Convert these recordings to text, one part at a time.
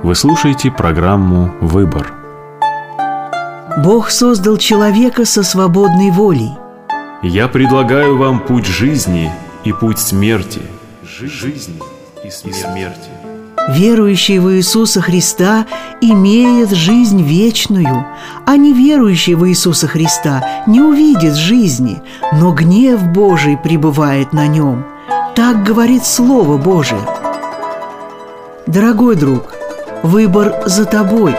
Вы слушаете программу «Выбор». Бог создал человека со свободной волей. Я предлагаю вам путь жизни и путь смерти. Жизни и смерти. Верующий в Иисуса Христа имеет жизнь вечную, а неверующий в Иисуса Христа не увидит жизни, но гнев Божий пребывает на нем. Так говорит Слово Божие. Дорогой друг, выбор за тобой.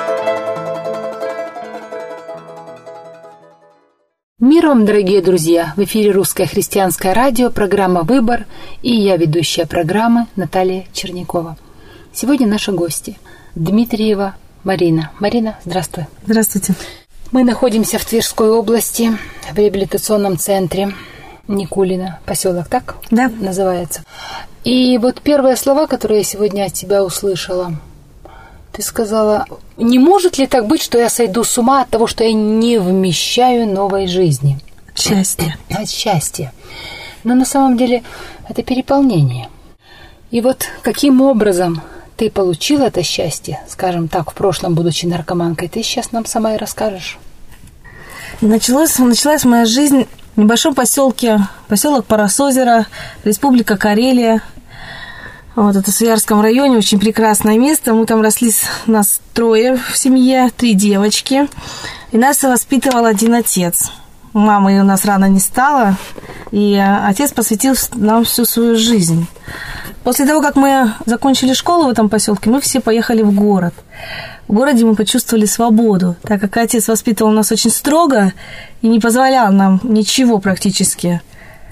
Мир вам, дорогие друзья! В эфире Русское христианское радио, программа «Выбор», и я, ведущая программы, Наталья Чернякова. Сегодня наши гости Дмитриева Марина. Марина, здравствуй. Здравствуйте. Мы находимся в Тверской области, в реабилитационном центре Никулино, поселок, так? Да. Называется. И вот первые слова, которые я сегодня от тебя услышала. Ты сказала, не может ли так быть, что я сойду с ума от того, что я не вмещаю новой жизни? От счастья. От счастья. Но на самом деле это переполнение. И вот каким образом ты получила это счастье, скажем так, в прошлом, будучи наркоманкой, ты сейчас нам сама и расскажешь. Началась моя жизнь в небольшом поселке, поселок Парасозеро, Республика Карелия. Вот это в Свиярском районе, очень прекрасное место. Мы там росли, нас 3 в семье, 3 девочки. И нас воспитывал один отец. Мамы у нас рано не стало, и отец посвятил нам всю свою жизнь. После того, как мы закончили школу в этом поселке, мы все поехали в город. В городе мы почувствовали свободу, так как отец воспитывал нас очень строго и не позволял нам ничего практически,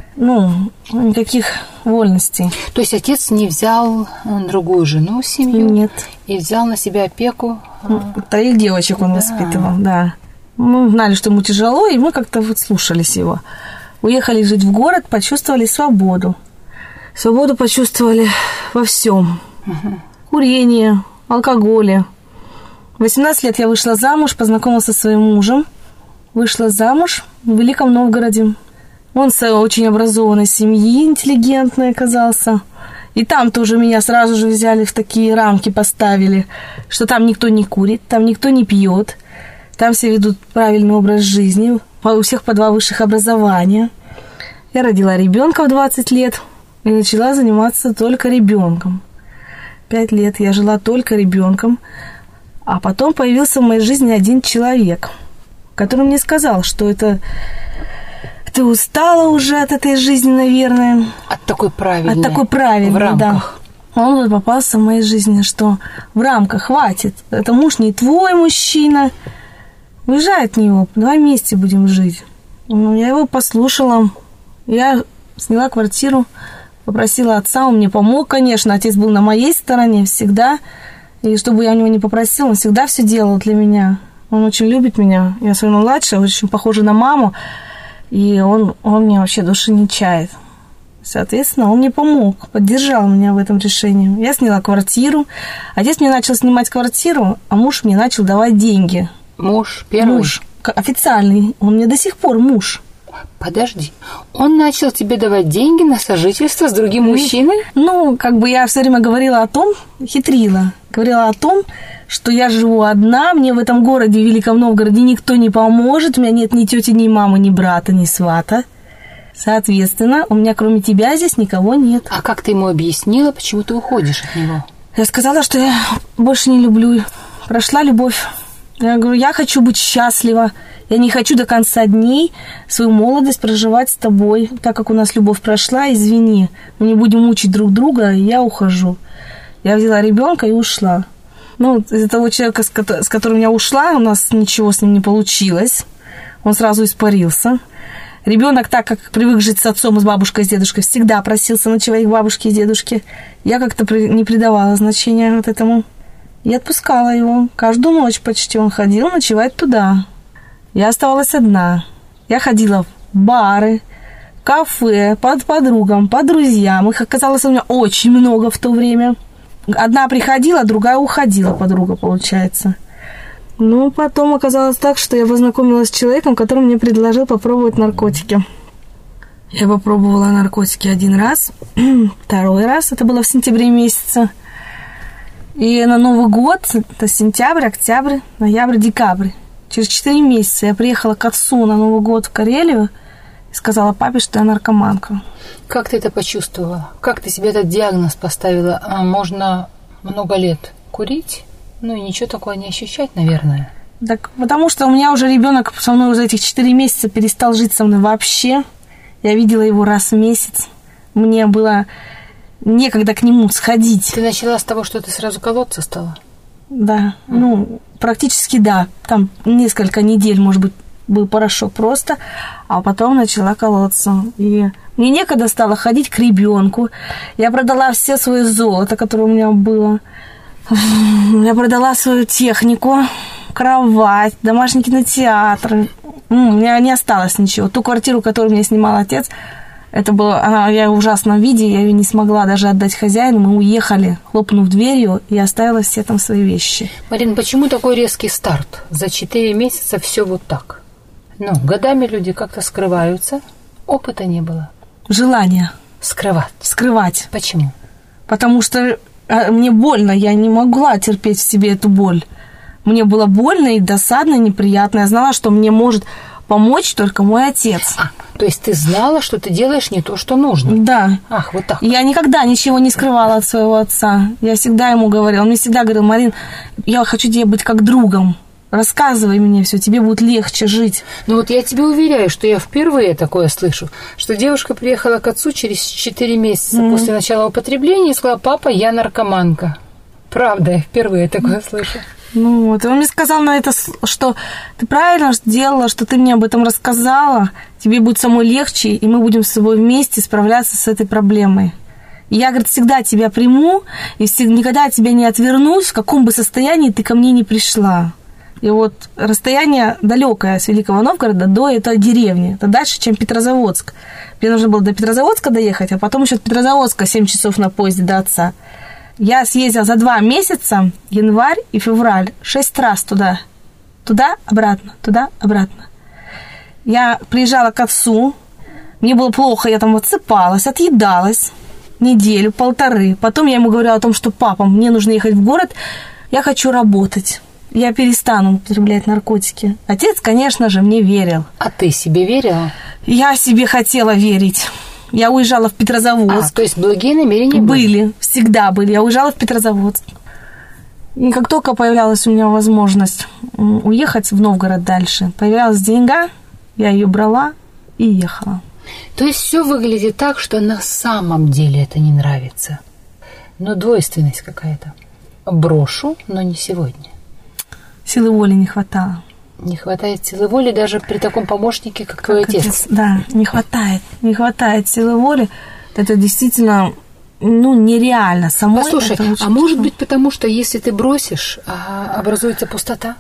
никаких вольностей. То есть отец не взял другую жену в семью? Нет. И взял на себя опеку? 3 девочек он воспитывал, да. Мы знали, что ему тяжело, и мы как-то слушались его. Уехали жить в город, почувствовали свободу. Свободу почувствовали во всем. Курении, алкоголе. В 18 лет я вышла замуж, познакомилась со своим мужем. Вышла замуж в Великом Новгороде. Он с очень образованной семьи, интеллигентный оказался. И там тоже меня сразу же взяли в такие рамки, поставили, что там никто не курит, там никто не пьет. Там все ведут правильный образ жизни, у всех по 2 высших образования. Я родила ребенка в 20 лет и начала заниматься только ребенком. 5 лет я жила только ребенком, а потом появился в моей жизни один человек, который мне сказал, что это ты устала уже от этой жизни, наверное. От такой правильной. От такой правильной, в рамках. Да. Он вот попался в моей жизни, что в рамках хватит. Это муж не твой мужчина. Уезжай от него, давай вместе будем жить. Я его послушала. Я сняла квартиру, попросила отца, он мне помог, конечно. Отец был на моей стороне всегда. И чтобы я у него не попросила, он всегда все делал для меня. Он очень любит меня. Я своя младшая, очень похожа на маму. И он мне вообще души не чает. Соответственно, он мне помог, поддержал меня в этом решении. Я сняла квартиру. Отец мне начал снимать квартиру, а муж мне начал давать деньги. Муж первый? Муж официальный. Он мне до сих пор муж. Подожди. Он начал тебе давать деньги на сожительство с другим мужчиной? Я все время говорила о том, хитрила. Говорила о том, что я живу одна, мне в этом городе, в Великом Новгороде, никто не поможет. У меня нет ни тети, ни мамы, ни брата, ни свата. Соответственно, у меня кроме тебя здесь никого нет. А как ты ему объяснила, почему ты уходишь от него? Я сказала, что я больше не люблю. Прошла любовь. Я говорю, я хочу быть счастлива. Я не хочу до конца дней свою молодость проживать с тобой. Так как у нас любовь прошла, извини, мы не будем мучить друг друга, я ухожу. Я взяла ребенка и ушла. Из-за того человека, с которым я ушла, у нас ничего с ним не получилось. Он сразу испарился. Ребенок, так как привык жить с отцом и с бабушкой, с дедушкой, всегда просился ночевать к бабушке и дедушке. Я как-то не придавала значения вот этому. И отпускала его. Каждую ночь почти он ходил ночевать туда. Я оставалась одна. Я ходила в бары, кафе, под подругам, по друзьям. Их оказалось у меня очень много в то время. Одна приходила, другая уходила, подруга, получается. Потом оказалось так, что я познакомилась с человеком, который мне предложил попробовать наркотики. Я попробовала наркотики 1 раз, 2 раз, это было в сентябре месяце. И на Новый год, это сентябрь, октябрь, ноябрь, декабрь, через 4 месяца я приехала к отцу на Новый год в Карелию и сказала папе, что я наркоманка. Как ты это почувствовала? Как ты себе этот диагноз поставила? Можно много лет курить, ну и ничего такого не ощущать, наверное. Так, потому что у меня уже ребенок со мной за этих 4 месяца перестал жить со мной вообще. Я видела его раз в месяц. Мне было некогда к нему сходить. Ты начала с того, что ты сразу колоться стала? Да, практически да. Там несколько недель, может быть, был порошок просто, а потом начала колоться. И мне некогда стало ходить к ребенку. Я продала все свое золото, которое у меня было. Я продала свою технику, кровать, домашний кинотеатр. У меня не осталось ничего. Ту квартиру, которую мне снимал отец, это было, я в ужасном виде, я ее не смогла даже отдать хозяину. Мы уехали, хлопнув дверью, и оставила все там свои вещи. Марин, почему такой резкий старт? За 4 месяца все вот так. Годами люди как-то скрываются. Опыта не было. Желание. Скрывать. Почему? Потому что мне больно, я не могла терпеть в себе эту боль. Мне было больно и досадно, и неприятно. Я знала, что мне может помочь только мой отец. То есть ты знала, что ты делаешь не то, что нужно? Да. Ах, вот так. Я никогда ничего не скрывала от своего отца. Я всегда ему говорила. Он мне всегда говорил: Марин, я хочу тебе быть как другом. Рассказывай мне все, тебе будет легче жить. Я тебе уверяю, что я впервые такое слышу, что девушка приехала к отцу через 4 месяца после начала употребления и сказала: папа, я наркоманка. Правда, я впервые такое слышу. И он мне сказал на это, что ты правильно сделала, что ты мне об этом рассказала, тебе будет самой легче, и мы будем с тобой вместе справляться с этой проблемой. И я, говорит, всегда тебя приму, и никогда от тебя не отвернусь, в каком бы состоянии ты ко мне не пришла. И расстояние далекое с Великого Новгорода до этой деревни. Это дальше, чем Петрозаводск. Мне нужно было до Петрозаводска доехать, а потом еще от Петрозаводска 7 часов на поезде до отца. Я съездила за 2 месяца, январь и февраль, 6 раз туда. Туда-обратно, туда-обратно. Я приезжала к отцу, мне было плохо, я там отсыпалась, отъедалась 1-1.5 недели. Потом я ему говорила о том, что папа, мне нужно ехать в город, я хочу работать. Я перестану употреблять наркотики. Отец, конечно же, мне верил. А ты себе верила? Я себе хотела верить. Я уезжала в Петрозаводск. То есть благие намерения были? Всегда были. Я уезжала в Петрозаводск. И как только появлялась у меня возможность уехать в Новгород дальше, появлялась деньга, я ее брала и ехала. То есть все выглядит так, что на самом деле это не нравится. Но двойственность какая-то. Брошу, но не сегодня. Силы воли не хватало. Не хватает силы воли даже при таком помощнике, как твой отец. Да, не хватает. Не хватает силы воли. Это действительно, нереально. Самой. Послушай, а может быть потому, что если ты бросишь, образуется пустота?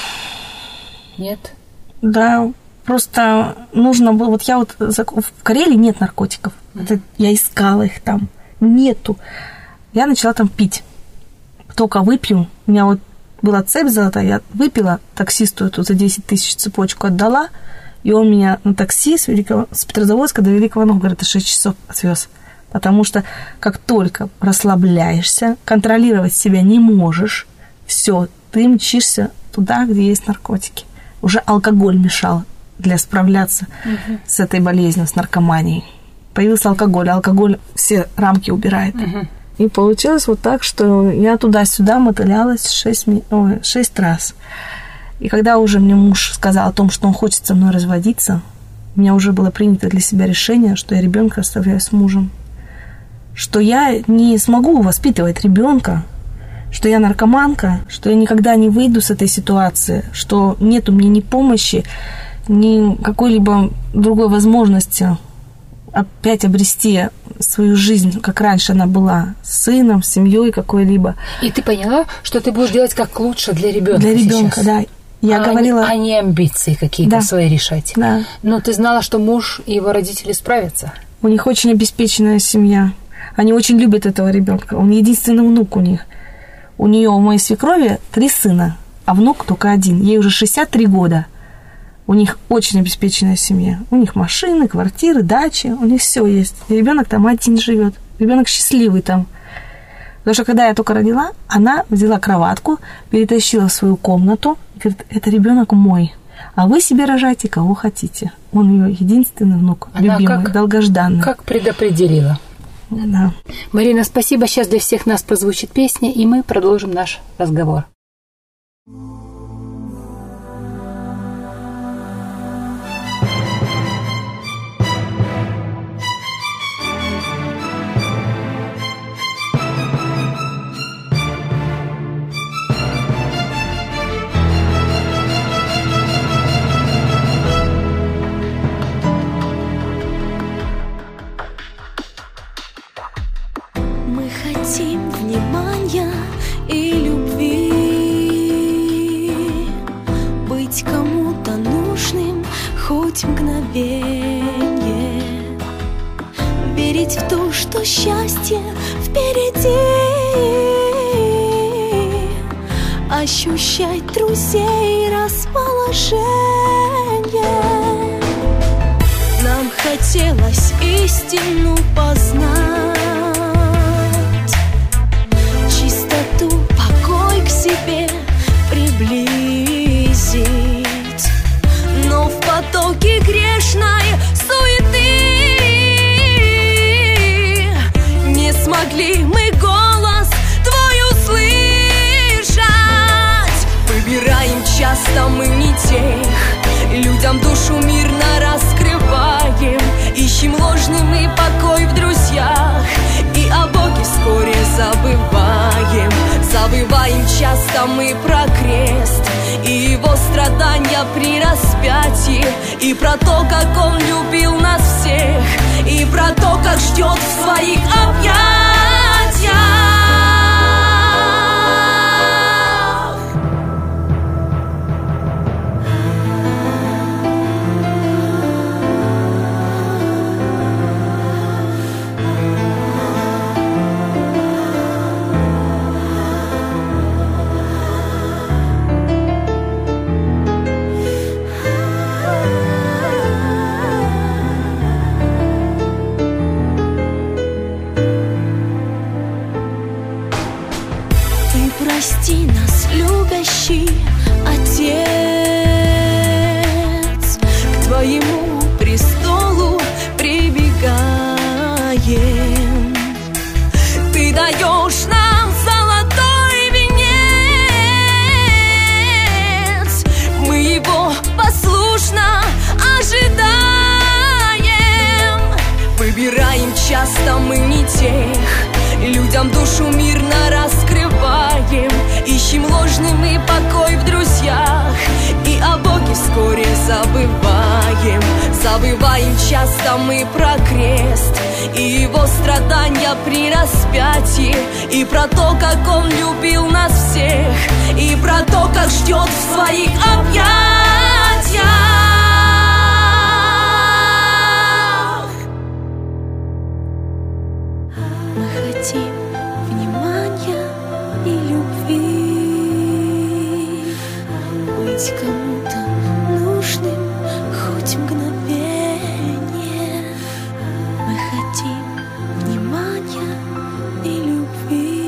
Нет? Да, просто нужно было... в Карелии нет наркотиков. Я искала их там. Нету. Я начала там пить. Только выпью. У меня была цепь золотая, я выпила, таксисту эту за 10 тысяч цепочку отдала, и он меня на такси с Петрозаводска до Великого Новгорода 6 часов отвез. Потому что как только расслабляешься, контролировать себя не можешь, все, ты мчишься туда, где есть наркотики. Уже алкоголь мешал для справляться с этой болезнью, с наркоманией. Появился алкоголь, алкоголь все рамки убирает. И получилось так, что я туда-сюда мотылялась 6 раз. И когда уже мне муж сказал о том, что он хочет со мной разводиться, у меня уже было принято для себя решение, что я ребенка оставляю с мужем. Что я не смогу воспитывать ребенка, что я наркоманка, что я никогда не выйду с этой ситуации, что нет у меня ни помощи, ни какой-либо другой возможности опять обрести свою жизнь, как раньше она была, с сыном, с семьей какой-либо. И ты поняла, что ты будешь делать как лучше для ребенка. Для ребенка, да. Я говорила... А не амбиции какие-то свои решать. Да. Но ты знала, что муж и его родители справятся. У них очень обеспеченная семья. Они очень любят этого ребенка. Он единственный внук у них. У нее, у моей свекрови, 3 сына, а внук только 1. Ей уже 63 года. У них очень обеспеченная семья. У них машины, квартиры, дачи, у них все есть. И ребенок там один живет. Ребенок счастливый там. Потому что когда я только родила, она взяла кроватку, перетащила в свою комнату и говорит: это ребенок мой, а вы себе рожайте кого хотите. Он ее единственный внук, она любимый, долгожданный. Как предопределила. Да. Марина, спасибо. Сейчас для всех нас прозвучит песня, и мы продолжим наш разговор. Внимания и любви, быть кому-то нужным хоть мгновенье, верить в то, что счастье впереди, ощущать друзей расположение. Нам хотелось истину познать, покой к себе приблизить, но в потоке грешной суеты не смогли мы голос твой услышать. Выбираем часто мы не тех, людям душу мирно раскрываем, ищем ложный мы покой в друзьях и о Боге вскоре забываем. Забываем часто мы про крест и его страдания при распятии, и про то, как он любил нас всех, и про то, как ждет в своих объятиях. Прости нас, любящий Отец, к Твоему престолу прибегаем. Ты даешь нам золотой венец, мы его послушно ожидаем. Выбираем часто мы не тех, людям душу мирно раскрываем, ищем ложный мы покой в друзьях и о Боге вскоре забываем. Забываем часто мы про крест и его страдания при распятии, и про то, как он любил нас всех, и про то, как ждет в своих объятиях. Внимания и любви, быть кому-то нужным хоть мгновенье. Мы хотим внимания и любви.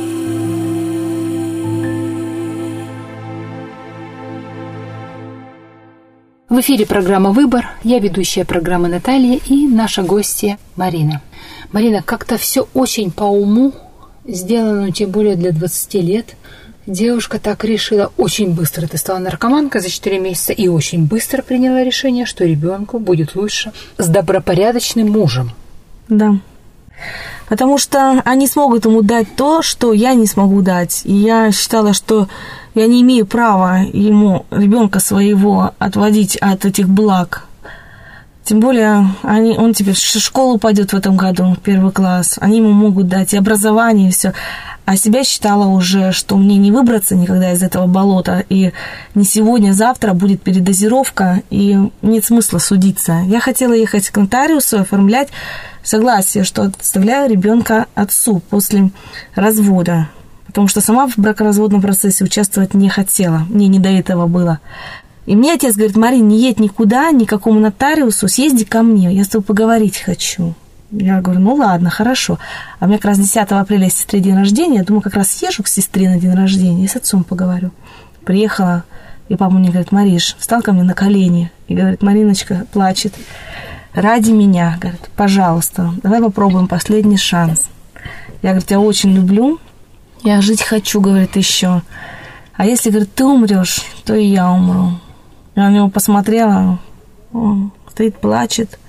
В эфире программа «Выбор». Я ведущая программы Наталья и наша гостья Марина. Марина, как-то все очень по уму сделано, тем более для 20 лет. Девушка так решила очень быстро. Ты стала наркоманкой за 4 месяца и очень быстро приняла решение, что ребенку будет лучше с добропорядочным мужем. Да. Потому что они смогут ему дать то, что я не смогу дать. И я считала, что я не имею права ему, ребенка своего, отводить от этих благ. Тем более он теперь в школу пойдет в этом году, в 1 класс. Они ему могут дать и образование, и все. А себя считала уже, что мне не выбраться никогда из этого болота. И не сегодня, завтра будет передозировка, и нет смысла судиться. Я хотела ехать к нотариусу, оформлять согласие, что отставляю ребенка отцу после развода. Потому что сама в бракоразводном процессе участвовать не хотела. Мне не до этого было. И мне отец говорит: Марин, не едь никуда, ни к какому нотариусу, съезди ко мне, я с тобой поговорить хочу. Я говорю, ну ладно, хорошо. А у меня как раз 10 апреля сестре день рождения. Я думаю, как раз съезжу к сестре на день рождения и с отцом поговорю. Приехала, и папа мне говорит, Мариш, встал ко мне на колени. И говорит, Мариночка плачет. Ради меня, говорит, пожалуйста, давай попробуем последний шанс. Я, говорит, тебя очень люблю. Я жить хочу, говорит, еще. А если, говорит, ты умрешь, то и я умру. Я на него посмотрела, он стоит, плачет.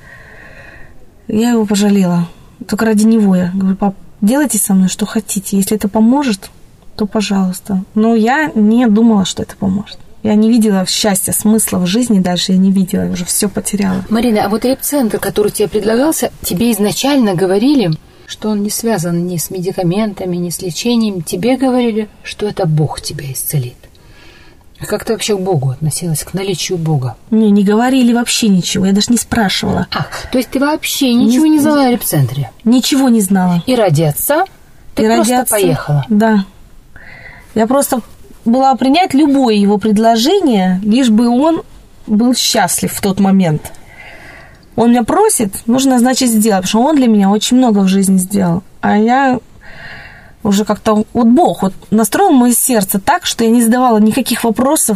Я его пожалела. Только ради него я говорю, пап, делайте со мной, что хотите. Если это поможет, то пожалуйста. Но я не думала, что это поможет. Я не видела счастья, смысла в жизни дальше я не видела, я уже все потеряла. Марина, а вот реп-центр, который тебе предлагался, тебе изначально говорили, что он не связан ни с медикаментами, ни с лечением. Тебе говорили, что это Бог тебя исцелит. А как ты вообще к Богу относилась, к наличию Бога? Мне не говорили вообще ничего, я даже не спрашивала. То есть ты вообще ничего не знала о реп-центре? Ничего не знала. И ради отца ты просто поехала? Да. Я просто была принять любое его предложение, лишь бы он был счастлив в тот момент. Он меня просит, нужно, значит, сделать, потому что он для меня очень много в жизни сделал. А я уже как-то, вот Бог вот настроил мое сердце так, что я не задавала никаких вопросов.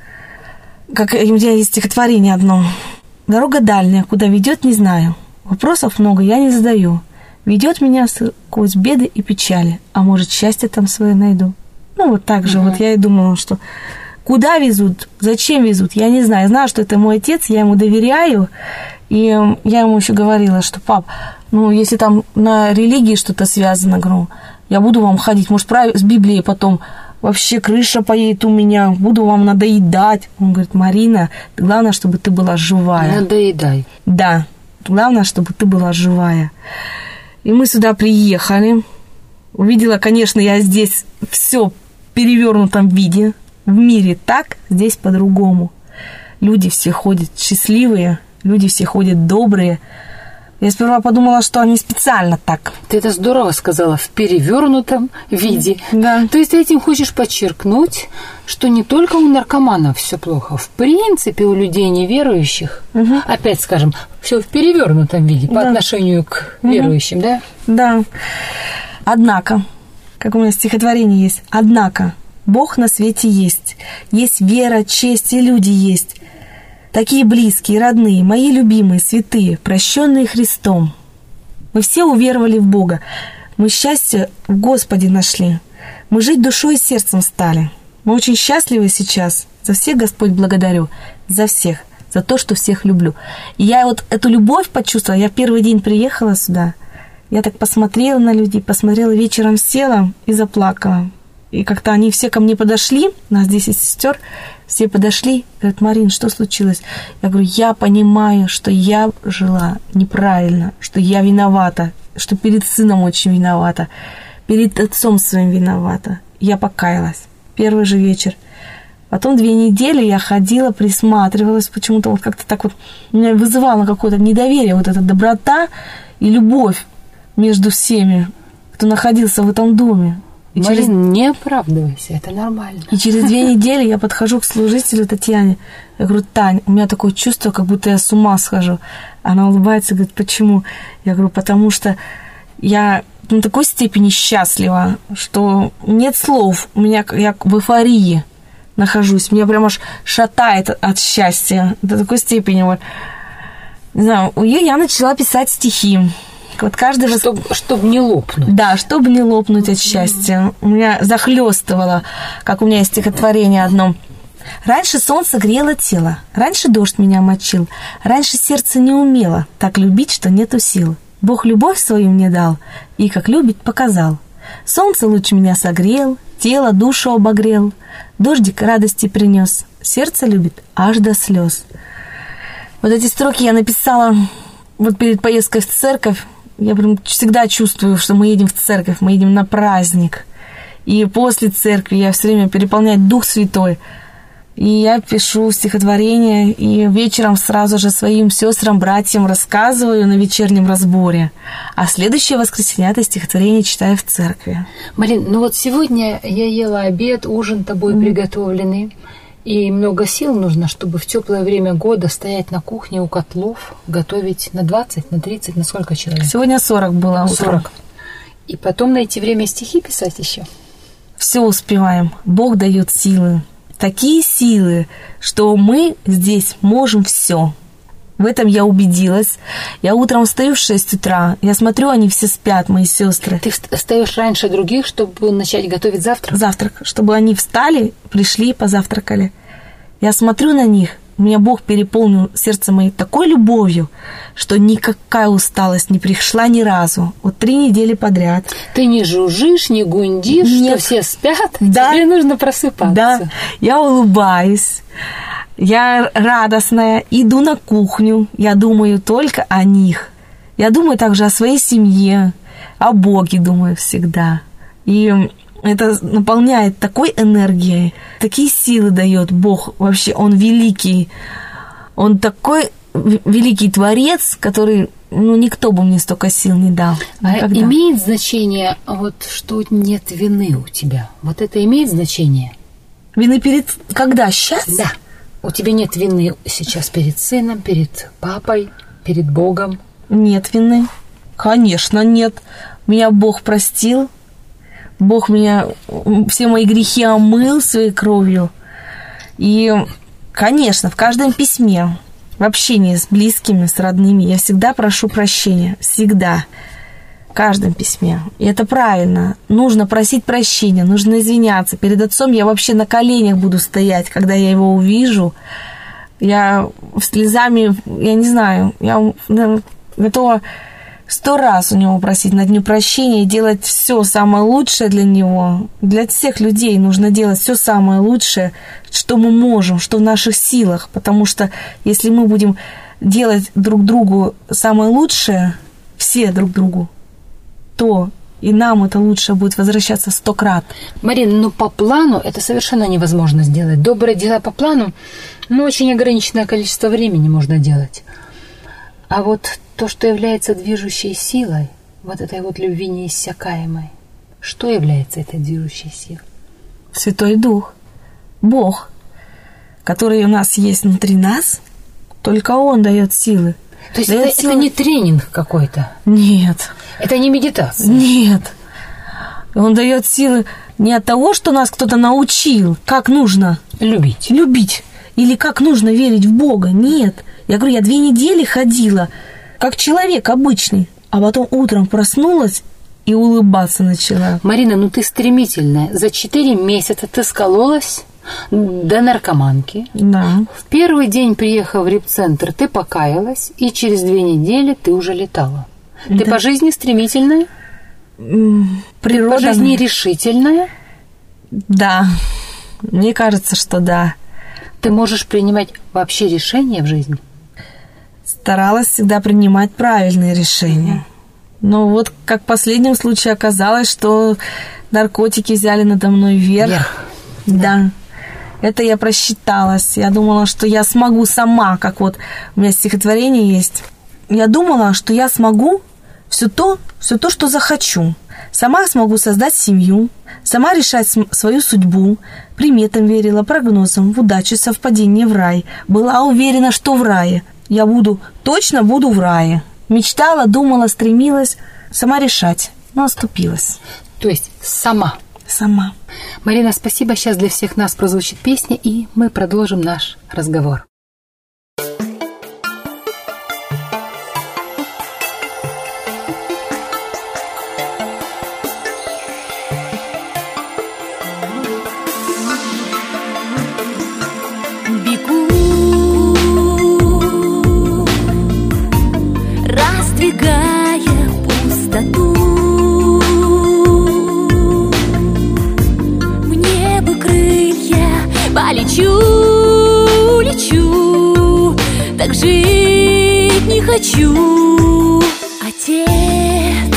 Как у меня есть стихотворение одно. Дорога дальняя, куда ведет, не знаю. Вопросов много я не задаю. Ведет меня сквозь беды и печали. А может, счастье там свое найду. Ну, вот так же. Вот я и думала, что куда везут, зачем везут, я не знаю. Я знаю, что это мой отец, я ему доверяю. И я ему еще говорила, что, пап, ну, если там на религии что-то связано, говорю, я буду вам ходить, может, с Библией потом вообще крыша поедет у меня, буду вам надоедать. Он говорит, Марина, главное, чтобы ты была живая. Надоедай. Да, главное, чтобы ты была живая. И мы сюда приехали. Увидела, конечно, я здесь все в перевернутом виде. В мире так, здесь по-другому. Люди все ходят счастливые, люди все ходят добрые. Я сперва подумала, что они специально так. Ты это здорово сказала, в перевернутом виде. Да. То есть ты этим хочешь подчеркнуть, что не только у наркоманов все плохо, в принципе у людей неверующих, опять скажем, все в перевернутом виде по отношению к верующим, да? Да. Однако, как у меня стихотворение есть, однако Бог на свете есть, есть вера, честь и люди есть. Такие близкие, родные, мои любимые, святые, прощенные Христом. Мы все уверовали в Бога. Мы счастье в Господе нашли. Мы жить душой и сердцем стали. Мы очень счастливы сейчас. За всех Господь благодарю. За всех. За то, что всех люблю. И я вот эту любовь почувствовала. Я первый день приехала сюда. Я так посмотрела на людей, посмотрела, вечером села и заплакала. И как-то они все ко мне подошли, у нас 10 сестер, все подошли, говорят, Марин, что случилось? Я говорю, я понимаю, что я жила неправильно, что я виновата, что перед сыном очень виновата, перед отцом своим виновата. Я покаялась. Первый же вечер. Потом 2 недели я ходила, присматривалась, почему-то вот как-то так вот меня вызывало какое-то недоверие, вот эта доброта и любовь между всеми, кто находился в этом доме. Марин, не оправдывайся, это нормально. И через 2 недели я подхожу к служителю Татьяне. Я говорю, Тань, у меня такое чувство, как будто я с ума схожу. Она улыбается, говорит, почему? Я говорю, потому что я на такой степени счастлива, что нет слов. Я в эйфории нахожусь. Меня прям аж шатает от счастья. До такой степени. Вот. Не знаю, я начала писать стихи. Вот каждый чтобы не лопнуть. Да, чтобы не лопнуть от счастья. У меня захлестывало, как у меня есть стихотворение одно. Раньше солнце грело тело, раньше дождь меня мочил, раньше сердце не умело так любить, что нету сил. Бог любовь свою мне дал и, как любит, показал. Солнце луч меня согрел, тело, душу обогрел, дождик радости принес, сердце любит аж до слез. Вот эти строки я написала вот перед поездкой в церковь. Я прям всегда чувствую, что мы едем в церковь, мы едем на праздник. И после церкви я все время переполняет Дух Святой. И я пишу стихотворение, и вечером сразу же своим сестрам, братьям рассказываю на вечернем разборе. А следующее воскресенье это стихотворение читаю в церкви. Марин, ну вот сегодня я ела обед, ужин тобой приготовленный. И много сил нужно, чтобы в теплое время года стоять на кухне у котлов, готовить на 20, на 30, на сколько человек? Сегодня 40 было утром. 40. И потом найти время стихи писать еще. Все успеваем. Бог дает силы. Такие силы, что мы здесь можем все. В этом я убедилась. Я утром встаю в 6 утра. Я смотрю, они все спят, мои сестры. Ты встаешь раньше других, чтобы начать готовить завтрак? Завтрак. Чтобы они встали, пришли, позавтракали. Я смотрю на них. У меня Бог переполнил сердце мое такой любовью, что никакая усталость не пришла ни разу. Вот 3 недели подряд. Ты не жужжишь, не гундишь, Нет. что все спят, Да. тебе нужно просыпаться. Да, я улыбаюсь. Я радостная, иду на кухню, я думаю только о них. Я думаю также о своей семье, о Боге думаю всегда. И это наполняет такой энергией, такие силы дает Бог. Вообще, Он великий. Он такой великий Творец, который, никто бы мне столько сил не дал. Никогда. А имеет значение, вот что нет вины у тебя? Вот это имеет значение? Вины перед... Когда? Сейчас? Да. У тебя нет вины сейчас перед сыном, перед папой, перед Богом? Нет вины. Конечно, нет. Меня Бог простил. Бог меня все мои грехи омыл своей кровью. И, конечно, в каждом письме, в общении с близкими, с родными, я всегда прошу прощения. Всегда. В каждом письме. И это правильно. Нужно просить прощения, нужно извиняться. Перед отцом я вообще на коленях буду стоять, когда я его увижу. Я слезами, я не знаю, я готова 100 раз у него просить на дню прощения и делать все самое лучшее для него. Для всех людей нужно делать все самое лучшее, что мы можем, что в наших силах. Потому что если мы будем делать друг другу самое лучшее, все друг другу, то и нам это лучше будет возвращаться 100 крат. Марина, по плану это совершенно невозможно сделать. Добрые дела по плану, очень ограниченное количество времени можно делать. А вот то, что является движущей силой, вот этой вот любви неиссякаемой, что является этой движущей силой? Святой Дух, Бог, который у нас есть внутри нас, только Он дает силы. То есть это не тренинг какой-то? Нет. Это не медитация? Нет. Он дает силы не от того, что нас кто-то научил, как нужно любить. Или как нужно верить в Бога. Нет. Я говорю, я 2 недели ходила, как человек обычный, а потом утром проснулась и улыбаться начала. Марина, ты стремительная. За 4 месяца ты скололась до наркоманки. Да. В первый день, приехав в репцентр, ты покаялась, и через 2 недели ты уже летала. Ты по жизни стремительная? Природа... По жизни решительная? Да. Мне кажется, что да. Ты можешь принимать вообще решения в жизни? Старалась всегда принимать правильные решения. Но вот как в последнем случае оказалось, что наркотики взяли надо мной верх. Да. Это я просчиталась. Я думала, что я смогу сама, как вот у меня стихотворение есть. Я думала, что я смогу все то, что захочу. Сама смогу создать семью, сама решать свою судьбу. Приметам верила, прогнозам, в удачу, совпадение в рай. Была уверена, что в рае. Я точно буду в рае. Мечтала, думала, стремилась сама решать, но оступилась. То есть сама? Сама. Марина, спасибо. Сейчас для всех нас прозвучит песня, и мы продолжим наш разговор. Раздвигая пустоту, мне бы крылья, полечу, лечу, так жить не хочу. Отец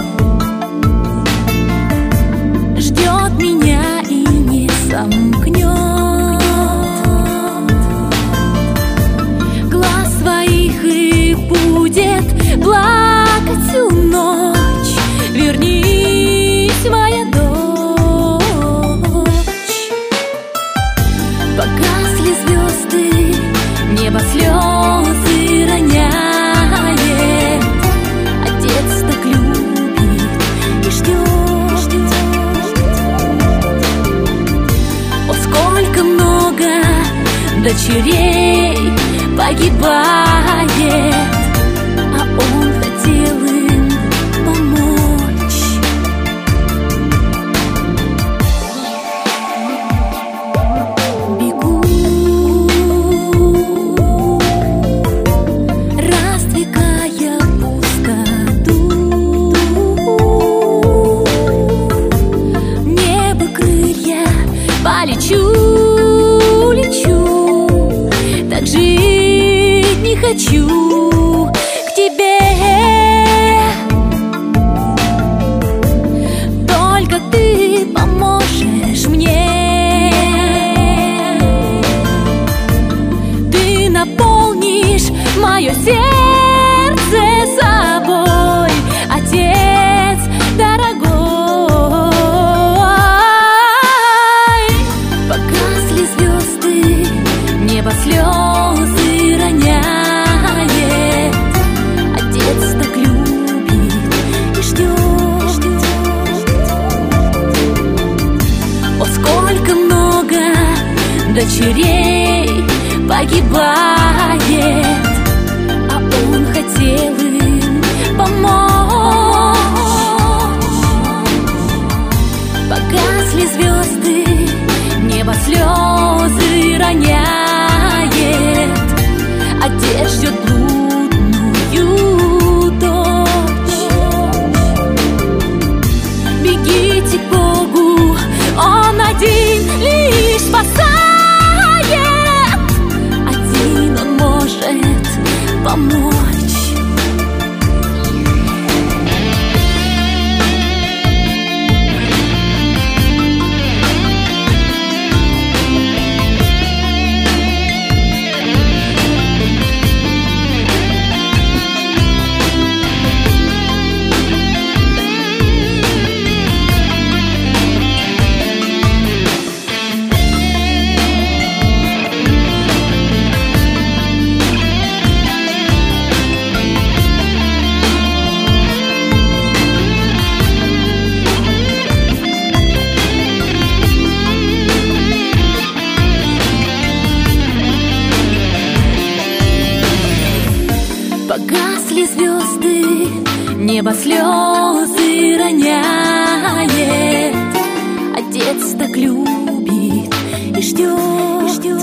ждет меня и не сомкнет глаз своих и будет плакать всю ночь. Вернись, моя дочь, пока дочерей погибает, а он хотел им помочь. Бегу, раздвигая пустоту, в небо крылья полечу, так жить не хочу к тебе. Только ты поможешь мне, ты наполнишь мое сердце собой, Отец дорогой. Погасли звезды, небо слезы роняет, Отец так любит и ждет. О, сколько много дочерей погибает, а он хотел им помочь. Погасли звезды, небо слезы роняет, Отец ждет блудную дочь. Бегите к Богу, Он один лишь спасает, один Он может помочь. Погасли звезды, небо слезы роняет, Отец так любит и ждет.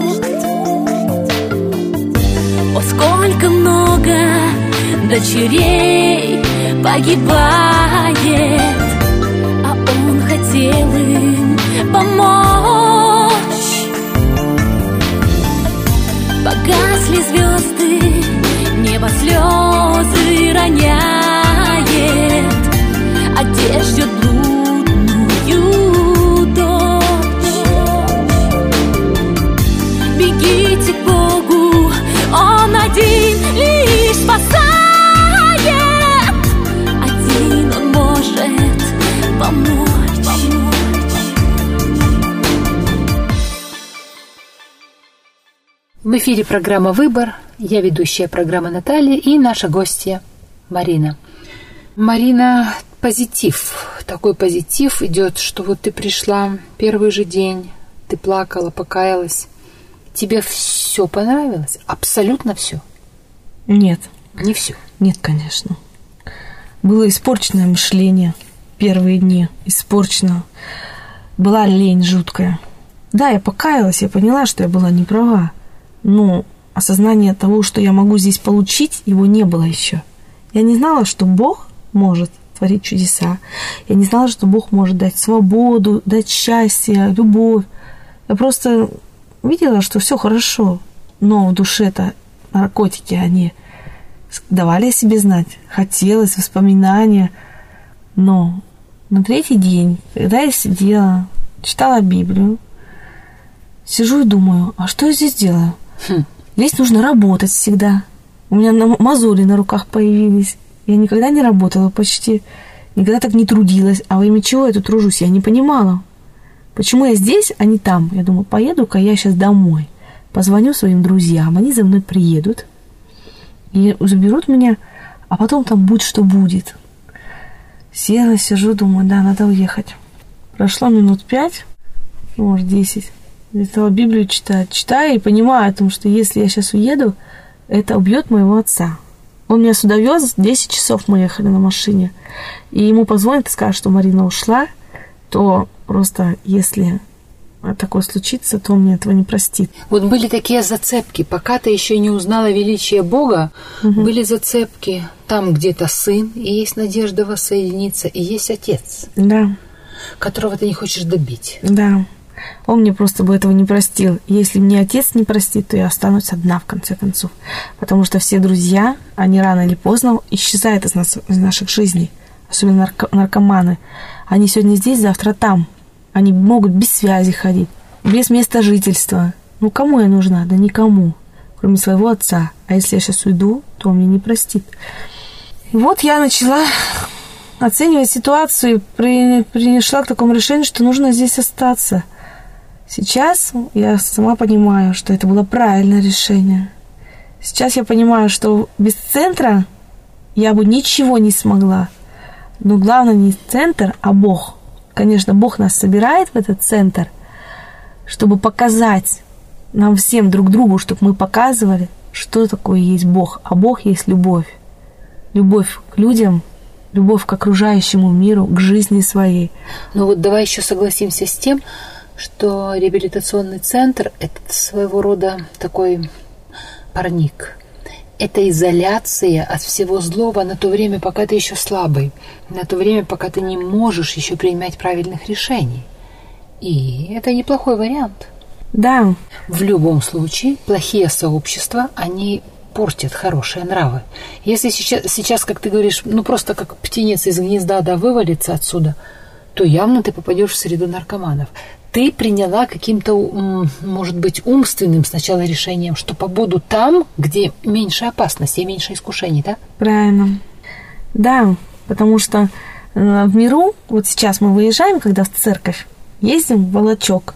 О, сколько много дочерей погибает, а он хотел им помочь. Погасли звезды, небо слезы роняет, Отец ждет блудную дочь. Бегите к Богу, Он один лишь спасает, один Он может помочь. В эфире программа «Выбор». Я ведущая программы Наталья и наша гостья Марина. Марина, позитив. Такой позитив идет, что вот ты пришла первый же день, ты плакала, покаялась. Тебе все понравилось? Абсолютно все? Нет. Не все? Нет, конечно. Было испорченное мышление первые дни. Испорчено. Была лень жуткая. Да, я покаялась, я поняла, что я была не права. Но осознание того, что я могу здесь получить, его не было еще. Я не знала, что Бог может творить чудеса. Я не знала, что Бог может дать свободу, дать счастье, любовь. Я просто видела, что все хорошо. Но в душе-то наркотики, они давали о себе знать. Хотелось, воспоминания. Но на третий день, когда я сидела, читала Библию, сижу и думаю, а что я здесь делаю? Здесь нужно работать всегда. У меня мозоли на руках появились. Я никогда не работала почти, никогда так не трудилась. А во имя чего я тут тружусь, я не понимала. Почему я здесь, а не там? Я думаю, поеду-ка я сейчас домой. Позвоню своим друзьям, они за мной приедут и заберут меня, а потом там будь что будет. Села, сижу, думаю, да, надо уехать. Прошло минут 5, может 10. Я стала Библию читать. Читаю и понимаю о том, что если я сейчас уеду, это убьет моего отца. Он меня сюда вез, 10 часов мы ехали на машине. И ему позвонят и скажут, что Марина ушла, то просто если такое случится, то он мне этого не простит. Вот были такие зацепки. Пока ты еще не узнала величие Бога, были зацепки. Там где-то сын, и есть надежда воссоединиться, и есть отец, Да. которого ты не хочешь добить. Да. Он мне просто бы этого не простил. Если мне отец не простит, то я останусь одна, в конце концов. Потому что все друзья, они рано или поздно исчезают из наших жизней. Особенно наркоманы. Они сегодня здесь, завтра там. Они могут без связи ходить, без места жительства. Ну, кому я нужна? Да никому, кроме своего отца. А если я сейчас уйду, то он мне не простит. И вот я начала оценивать ситуацию и пришла к такому решению, что нужно здесь остаться. Сейчас я сама понимаю, что это было правильное решение. Сейчас я понимаю, что без центра я бы ничего не смогла. Но главное не центр, а Бог. Конечно, Бог нас собирает в этот центр, чтобы показать нам всем друг другу, чтобы мы показывали, что такое есть Бог. А Бог есть любовь. Любовь к людям, любовь к окружающему миру, к жизни своей. Ну вот давай еще согласимся с тем, что реабилитационный центр – это своего рода такой парник. Это изоляция от всего злого на то время, пока ты еще слабый, на то время, пока ты не можешь еще принимать правильных решений. И это неплохой вариант. Да. В любом случае, плохие сообщества, они портят хорошие нравы. Если сейчас, как ты говоришь, ну просто как птенец из гнезда, да, вывалится отсюда, то явно ты попадешь в среду наркоманов. Ты приняла каким-то, может быть, умственным сначала решением, что побуду там, где меньше опасности и меньше искушений, да? Правильно. Да, потому что в миру, вот сейчас мы выезжаем, когда в церковь, ездим в Волочок,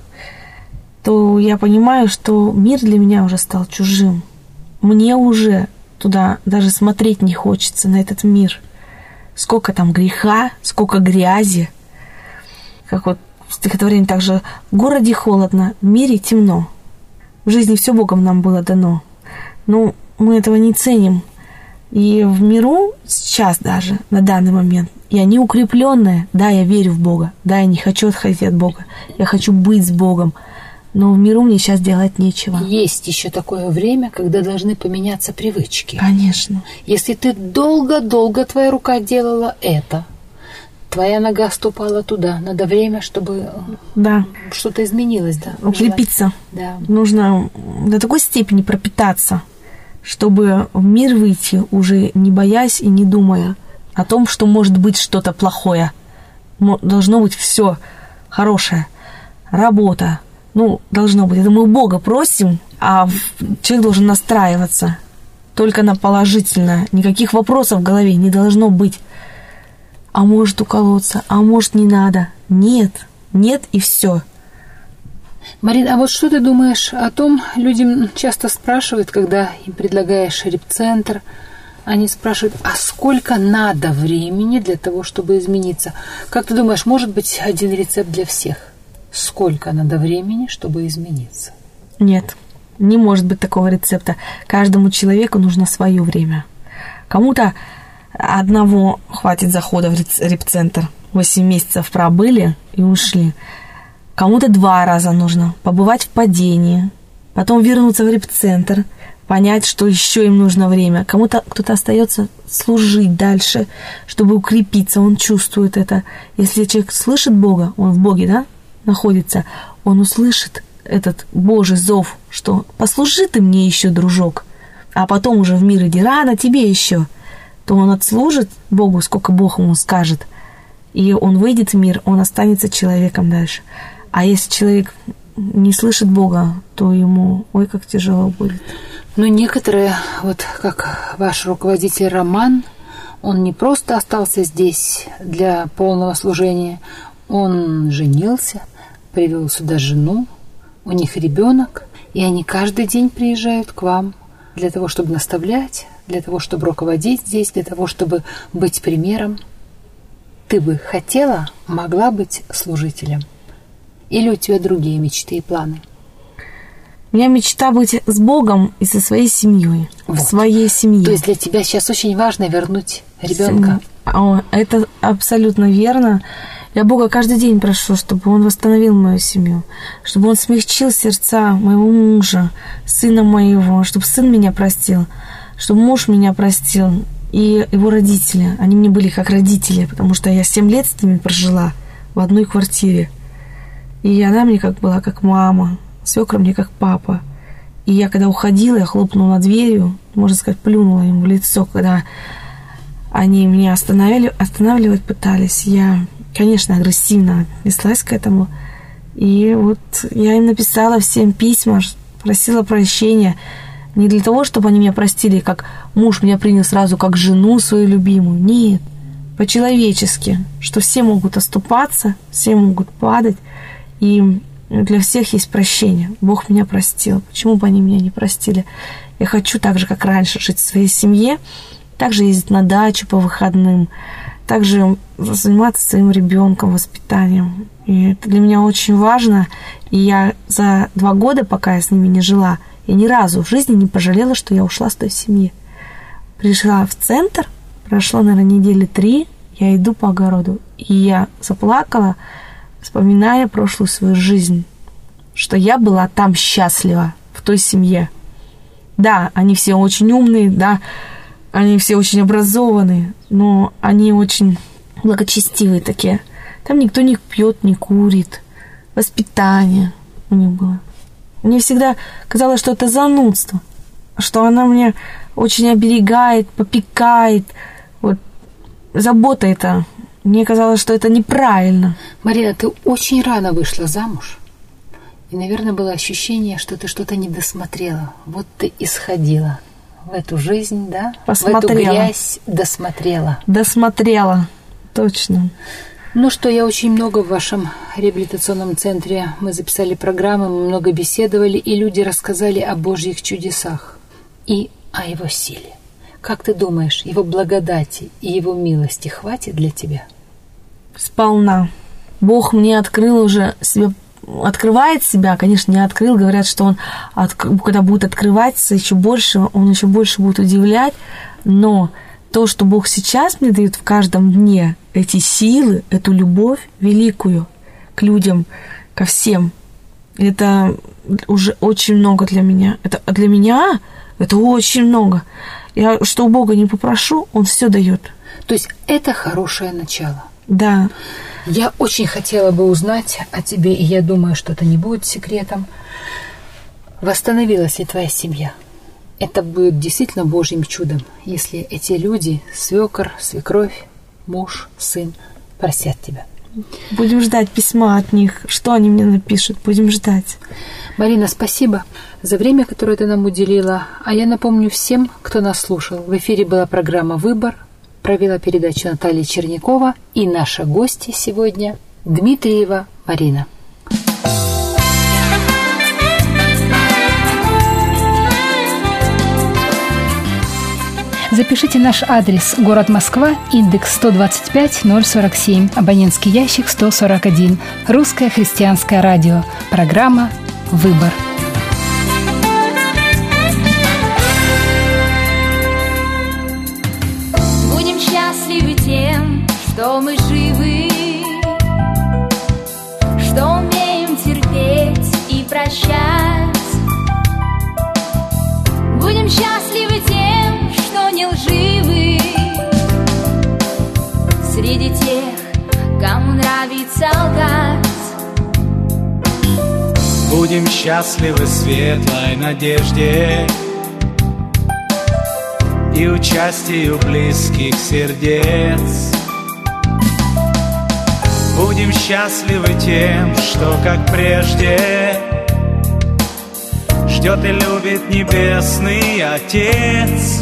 то я понимаю, что мир для меня уже стал чужим. Мне уже туда даже смотреть не хочется, на этот мир. Сколько там греха, сколько грязи. Как вот в стихотворении также: в городе холодно, в мире темно. В жизни все Богом нам было дано. Но мы этого не ценим. И в миру сейчас даже, на данный момент, я не укрепленная. Да, я верю в Бога. Да, я не хочу отходить от Бога. Я хочу быть с Богом. Но в миру мне сейчас делать нечего. Есть еще такое время, когда должны поменяться привычки. Конечно. Если ты долго-долго твоя рука делала это, твоя нога ступала туда, надо время, чтобы что-то изменилось, да. Укрепиться. Да. Нужно до такой степени пропитаться, чтобы в мир выйти, уже не боясь и не думая о том, что может быть что-то плохое. Должно быть все хорошее. Работа. Должно быть. Это мы у Бога просим, а человек должен настраиваться только на положительное. Никаких вопросов в голове не должно быть. А может уколоться, а может не надо. Нет и все. Марина, а вот что ты думаешь о том, людям часто спрашивают, когда им предлагаешь репцентр, они спрашивают, а сколько надо времени для того, чтобы измениться? Как ты думаешь, может быть один рецепт для всех? Сколько надо времени, чтобы измениться? Нет, не может быть такого рецепта. Каждому человеку нужно свое время. Кому-то одного хватит захода в репцентр. 8 месяцев пробыли и ушли. Кому-то 2 раза нужно побывать в падении, потом вернуться в репцентр, понять, что еще им нужно время. Кому-то кто-то остается служить дальше, чтобы укрепиться. Он чувствует это. Если человек слышит Бога, он в Боге, да, находится, он услышит этот Божий зов, что послужи ты мне еще, дружок, а потом уже в мир иди, рано тебе еще, то он отслужит Богу, сколько Бог ему скажет, и он выйдет в мир, он останется человеком дальше. А если человек не слышит Бога, то ему, как тяжело будет. Некоторые, вот как ваш руководитель Роман, он не просто остался здесь для полного служения, он женился, привел сюда жену, у них ребенок, и они каждый день приезжают к вам для того, чтобы наставлять, для того, чтобы руководить здесь, для того, чтобы быть примером. Ты бы хотела, могла быть служителем? Или у тебя другие мечты и планы? У меня мечта быть с Богом и со своей семьей. Вот. В своей семье. То есть для тебя сейчас очень важно вернуть ребенка. Это абсолютно верно. Я Бога каждый день прошу, чтобы Он восстановил мою семью, чтобы Он смягчил сердца моего мужа, сына моего, чтобы сын меня простил, чтобы муж меня простил и его родители. Они мне были как родители, потому что я 7 лет с ними прожила в одной квартире. И она мне была как мама, свекра мне как папа. И я, когда уходила, я хлопнула дверью, можно сказать, плюнула им в лицо, когда они меня останавливать пытались. Я, конечно, агрессивно отнеслась к этому. И вот я им написала всем письма, просила прощения. Не для того, чтобы они меня простили, как муж меня принял сразу как жену свою любимую. Нет, по-человечески, что все могут оступаться, все могут падать. И для всех есть прощение. Бог меня простил. Почему бы они меня не простили? Я хочу так же, как раньше, жить в своей семье, также ездить на дачу по выходным, также заниматься своим ребенком, воспитанием. И это для меня очень важно. И я за 2 года, пока я с ними не жила, я ни разу в жизни не пожалела, что я ушла с той семьи. Пришла в центр, прошло, наверное, 3 недели, я иду по огороду, и я заплакала, вспоминая прошлую свою жизнь, что я была там счастлива, в той семье. Да, они все очень умные, да, они все очень образованные, но они очень благочестивые такие. Там никто не пьет, не курит. Воспитание у них было. Мне всегда казалось, что это занудство, что она меня очень оберегает, попекает. Вот забота это. Мне казалось, что это неправильно. Марина, ты очень рано вышла замуж. И, наверное, было ощущение, что ты что-то не досмотрела. Вот ты и сходила в эту жизнь, да? Посмотрела. В эту грязь досмотрела. Досмотрела, точно. Ну что, я очень много в вашем реабилитационном центре. Мы записали программы, мы много беседовали, и люди рассказали о Божьих чудесах и о Его силе. Как ты думаешь, Его благодати и Его милости хватит для тебя? Сполна. Бог мне открыл уже себя, открывает себя, конечно, не открыл. Говорят, что Он, когда будет открываться еще больше, Он еще больше будет удивлять. Но то, что Бог сейчас мне дает в каждом дне, эти силы, эту любовь великую к людям, ко всем, это уже очень много для меня. Это для меня это очень много. Я что у Бога не попрошу, Он все дает. То есть это хорошее начало. Да. Я очень хотела бы узнать о тебе, и я думаю, что это не будет секретом. Восстановилась ли твоя семья? Это будет действительно Божьим чудом, если эти люди, свекор, свекровь, муж, сын, простят тебя. Будем ждать письма от них, что они мне напишут, будем ждать. Марина, спасибо за время, которое ты нам уделила. А я напомню всем, кто нас слушал. В эфире была программа «Выбор». Провела передачу Наталья Чернякова. И наша гостья сегодня Дмитриева Марина. Запишите наш адрес: город Москва, индекс 125 047, абонентский ящик 141. Русское христианское радио. Программа «Выбор». Будем счастливы тем, что мы живы, что умеем терпеть и прощать. Будем счастливы тем, что не лживы, среди тех, кому нравится лгать. Будем счастливы светлой надежде и участию близких сердец. Будем счастливы тем, что, как прежде, ждет и любит Небесный Отец.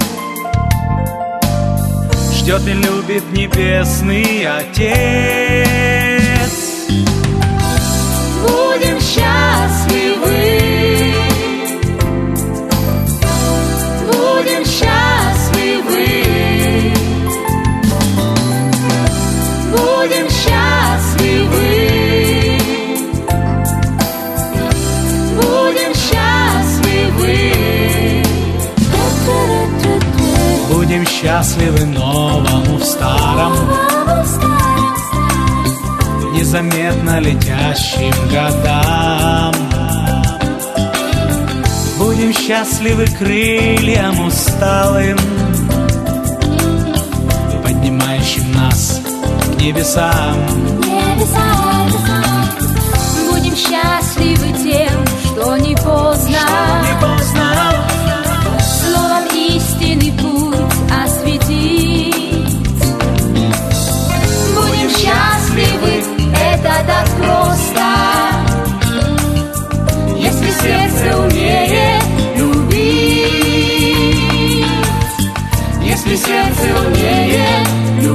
Ждет и любит Небесный Отец. Будем счастливы, будем счастливы, будем счастливы, будем счастливы. счастливы новому в старом, незаметно летящим годам. Будем счастливы крыльям усталым, поднимающим нас к небесам. Будем счастливы тем, что не поздно, словом истинный путь осветить. Будем счастливы, это так просто, если сердце умеет любить, если сердце умеет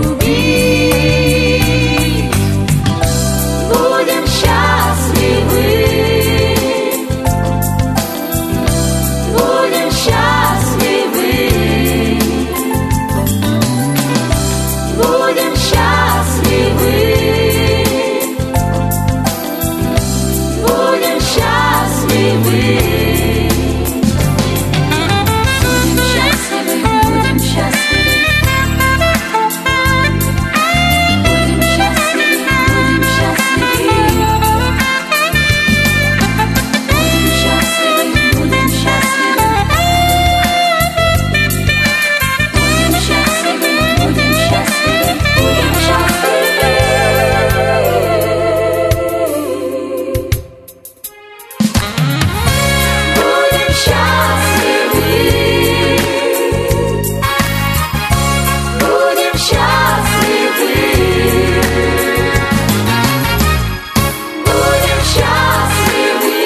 любить. Будем счастливы, будем счастливы, будем счастливы, будем счастливы.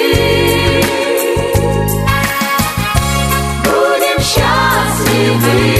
Будем счастливы.